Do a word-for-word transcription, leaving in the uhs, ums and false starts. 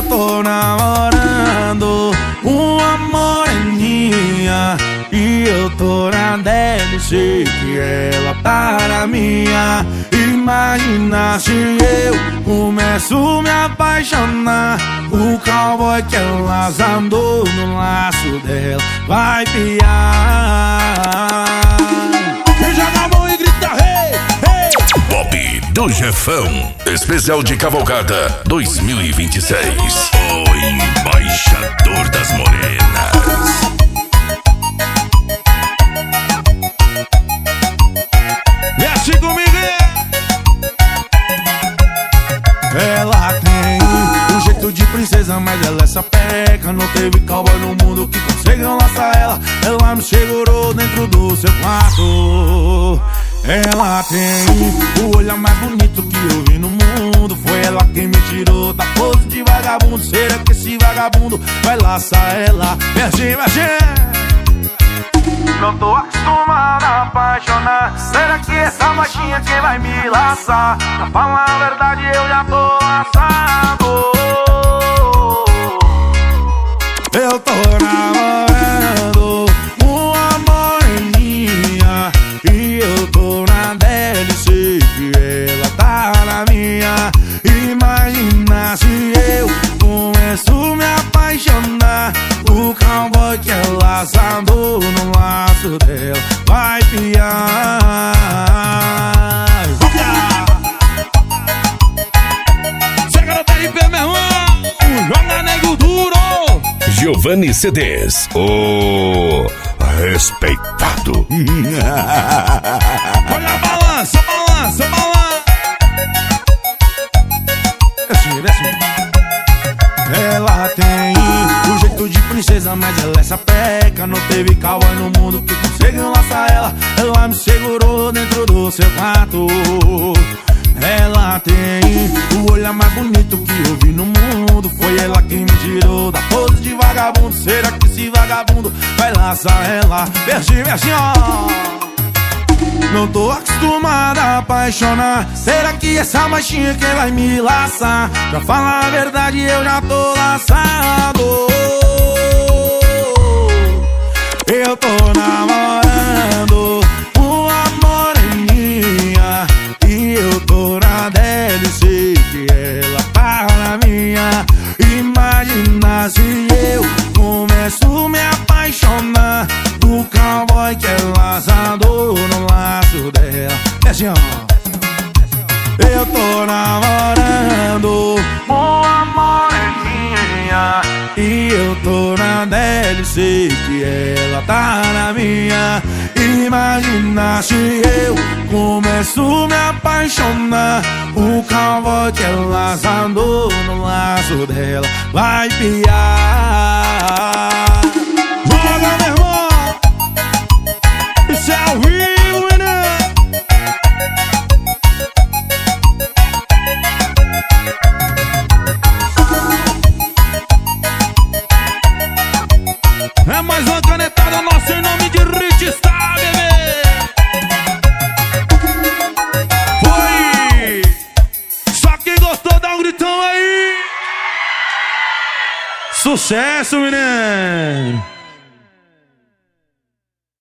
Eu tô namorando uma moreninha e eu tô na dela, sei que ela tá na minha. Imagina se eu começo a me apaixonar, o cowboy que ela andou no laço dela vai piar. Quem joga a mão e grita hey, hey. Pop do Jefão, especial de Cavalcada dois mil e vinte e seis. O embaixador das morenas. Mexe comigo. Ela tem um jeito de princesa, mas ela é sapeca. Não teve cowboy no mundo que conseguiu laçar ela. Ela me segurou dentro do seu quarto. Ela tem o olhar mais bonito que eu vi no mundo. Foi ela quem me tirou da pose de vagabundo. Será que esse vagabundo vai laçar ela? Mexe, mexe. Não tô acostumado a apaixonar. Será que essa baixinha quem vai me laçar? Pra falar a verdade eu já tô laçado. Eu tô namorando uma moreninha e eu tô na dela e sei que ela tá na minha. Imagina se eu começo a me apaixonar, o cowboy que ela andou no laço dela vai piar. Chega no T R P, meu irmão. Joga nego duro. Giovanni C Ds, o respeitado. Olha a balança, balança, balança. Assim, assim. Ela tem um jeito de princesa, mas ela é sapeca. Não teve cowboy no mundo que conseguiu laçar ela. Ela me segurou dentro do seu quarto. Ela tem o olhar mais bonito que eu vi no mundo. Foi ela quem me tirou da pose de vagabundo. Será que esse vagabundo vai laçar ela? Mexe, mexe, ó. Não tô acostumada a apaixonar. Será que essa baixinha quem vai me laçar? Pra falar a verdade eu já tô laçado. Eu tô namorando uma moreninha e eu tô na dela e sei que ela tá na minha. Imagina se eu começo a me apaixonar, o cowboy que ela andou no laço dela. É assim, ó. Eu tô namorando uma moreninha e eu tô na dela e sei que ela tá na minha. Imagina se eu começo a me apaixonar, o cowboy que ela andou no laço dela vai piar. Joga, meu irmão. Isso é ao vivo, menino. É mais uma canetada nossa em nome de Rich Star, bebê. Foi. Só quem gostou dá um gritão aí. Sucesso, menino.